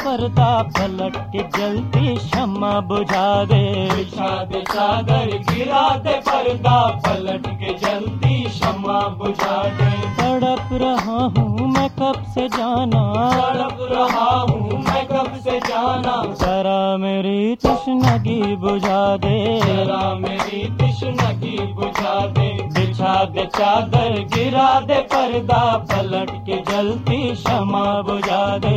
पर्दा पलट के जलती शम्मा बुझा दे। बिछा दे चादर गिरा दे पर्दा पलट के जलती शम्मा बुझा दे। तड़प रहा हूँ मैं कब से जाना, तड़प रहा हूँ मैं कब से जाना। जरा मेरी तृष्णगी बुझा दे, जरा मेरी तृष्णगी बुझा दे। बिछा दे चादर गिरा दे पर्दा पलट के जलती शम्मा बुझा दे।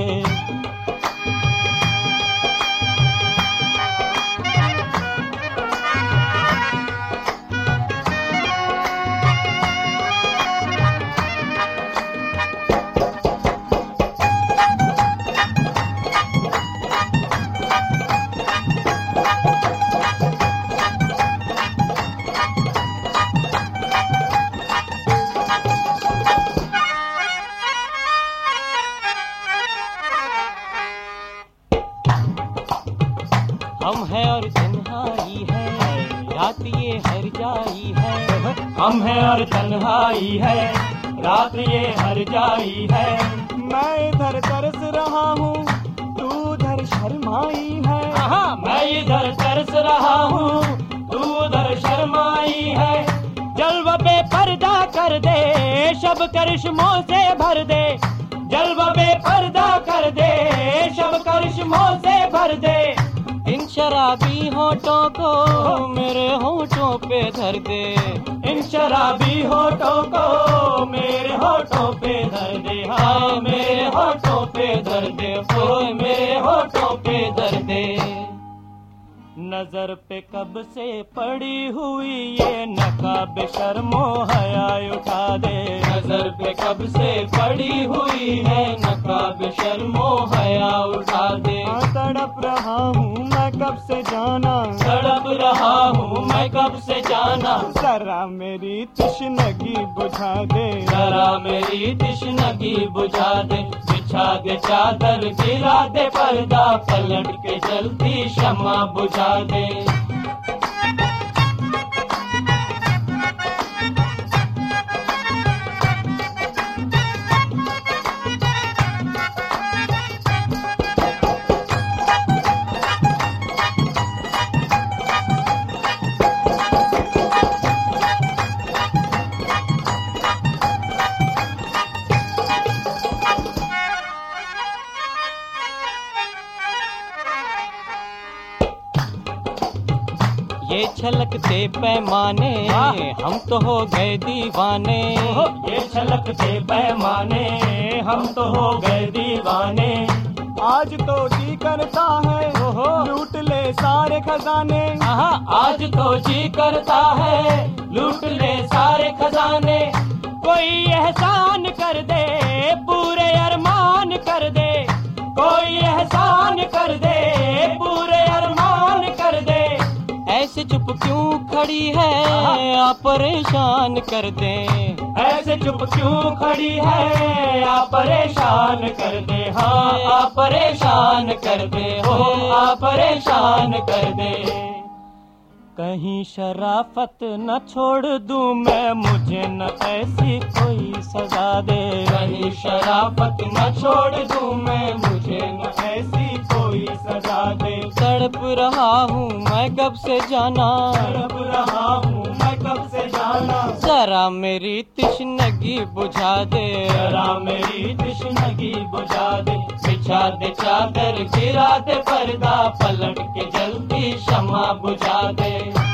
हम है और तन्हाई है, रात ये हर जाई है। हम है और तन्हाई है, रात ये हर जाई है। मैं इधर तरस रहा हूँ, तू उधर शर्माई है। मैं इधर तरस रहा हूँ, तू उधर शर्माई है। जलवा पे पर्दा कर दे, शब करिश्मों से भर दे। जलवा पे पर्दा कर दे, शब करिश्मों से भर दे। इन शराबी होठों को मेरे होठों पे धर दे। इन शराबी होठों को मेरे होठों पे धर दे। हाँ मेरे होठों पे धर दे, ओए मेरे होठों पे धर दे। नजर पे कब से पड़ी हुई ये नकाब शर्मो हया उठा दे। नजर पे कब से पड़ी हुई है नकाब शर्मो हया उठा दे। तड़प रहा हूँ मैं कब से जाना, तड़प रहा हूँ मैं कब से जाना। जरा मेरी तृष्णगी बुझा दे, जरा मेरी तृष्णगी बुझा दे। बिछा दे चादर गिरा दे पर्दा पलट के जलती शम्मा बुझा दे। ये छलकते पैमाने हम तो हो गए दीवाने। ये छलकते पैमाने हम तो हो गए दीवाने। आज तो जी करता है लूट ले सारे खजाने। आज तो जी करता है लूट ले सारे खजाने। कोई एहसान कर दे, पूरे अरमान कर दे। कोई एहसान कर दे, पूरे अरमान कर दे। ऐसे चुप क्यों खड़ी है, आप परेशान कर दे। ऐसे चुप क्यों खड़ी है, आप परेशान कर दे। हाँ आप परेशान कर दे, हो आप परेशान कर दे। कहीं शराफत न छोड़ दूं मैं, मुझे न ऐसी कोई सजा दे। कहीं शराफत न छोड़ दूं मैं, मुझे न ऐसी कोई सजा दे। तड़प रहा हूँ मैं कब से जाना, तड़प रहा हूँ मैं कब से जाना। जरा मेरी तृष्णगी बुझा दे, जरा मेरी तृष्णगी बुझा दे। बिछा दे चादर गिरा दे पर्दा पलट के जल्दी शम्मा बुझा दे।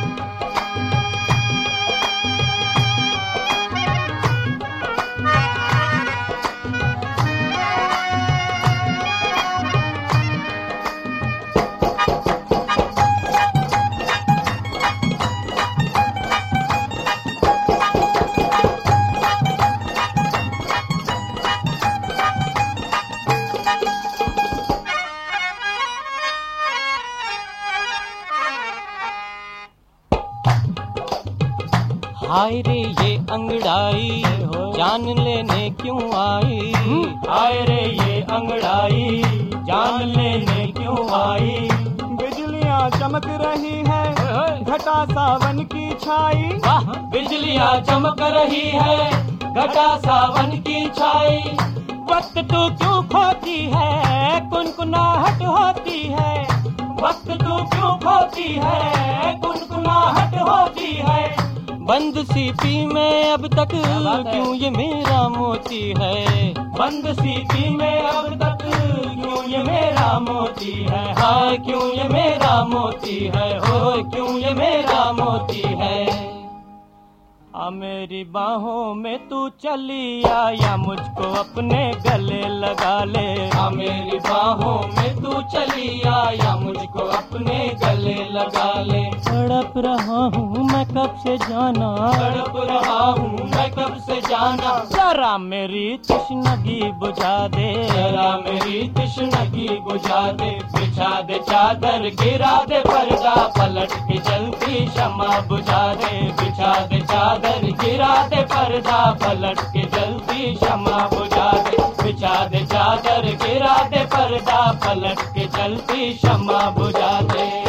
हाय रे ये अंगड़ाई जान लेने क्यों आई। हाय रे ये अंगड़ाई जान लेने क्यों आई। बिजलियाँ चमक रही है घटा सावन की छाई। बिजलियाँ चमक रही है घटा सावन की छाई। वक्त तू क्यों खोती है, कुनकुनाहट होती है। वक्त तू क्यों खोती है, कुनकुनाहट होती है। बंद सीपी में अब तक क्यों ये मेरा मोती है। बंद सीपी में अब तक क्यों ये मेरा मोती है। हाय क्यों ये मेरा मोती है, हो क्यों ये मेरा मोती है। आ मेरी बाहों में तू चली आ, या मुझको अपने गले लगा ले। आ मेरी बाहों में तू चली आ, या मुझको अपने गले लगा ले। तड़प रहा हूँ मैं कब से जाना, तड़प रहा हूँ मैं कब से जाना। जरा मेरी तृष्णगी बुझा दे, जरा मेरी तृष्णगी बुझा दे। बिछा दे चादर, गिरा दे पर्दा, पलट के जलती शम्मा बुझा दे। बिछा दे चादर, गिरा दे पर्दा, पलट के जल्दी शम्मा बुझा दे। बिछा दे चादर, गिरा दे पर्दा, पलट के जल्दी शम्मा बुझा दे।